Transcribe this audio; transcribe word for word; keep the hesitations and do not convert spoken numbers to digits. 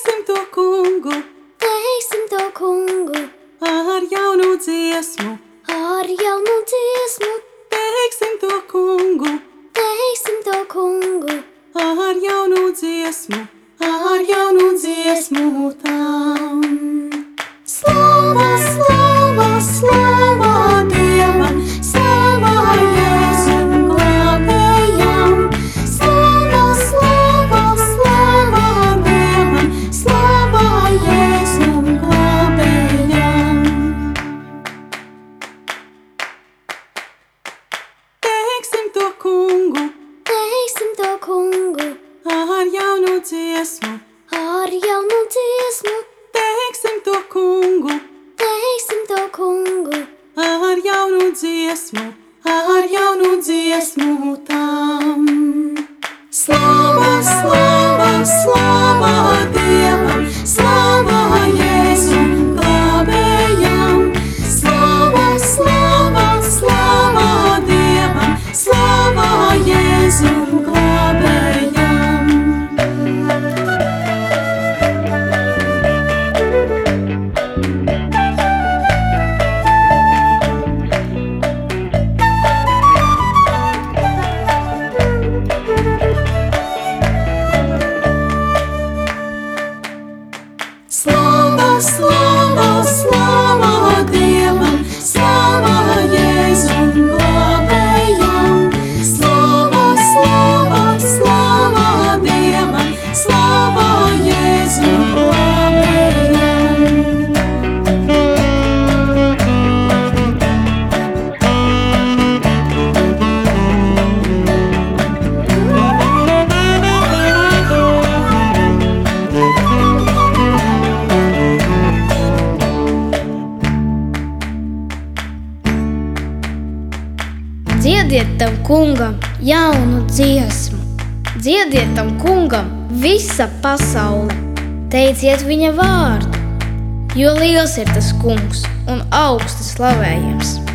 Teiksim to kungu, teiksim to kungu, ar jaunu dziesmu, ar jaunu dziesmu, teiksim to kungu, teiksim to kungu, ar jaunu dziesmu, ar jaunu dziesmu tam. Slava, slava, slava Dievam, slava Jēzum glābējam. Slava, slava, slava Dievam, slava Jēzum glābējam. Teiksim to kungu, teiksim to kungu, ar jaunu dziesmu, ar jaunu dziesmu, teiksim to kungu, teiksim to kungu, ar jaunu dziesmu, ar jaunu dziesmu tam. Slava, slava, slava Dievam, slava Jēzum glābējam. Slava, slava, slava Dievam, slava Jēzum glābējam. Slava, slava, slava Dievam, slava Jēzum glābējam. Slava, slava, slava Dievam, slava Jēzum glābējam. Dziediet tam kungam jaunu dziesmu, dziediet tam kungam visa pasaule. Teiciet viņa vārdu, jo liels ir tas kungs un augsti slavējams.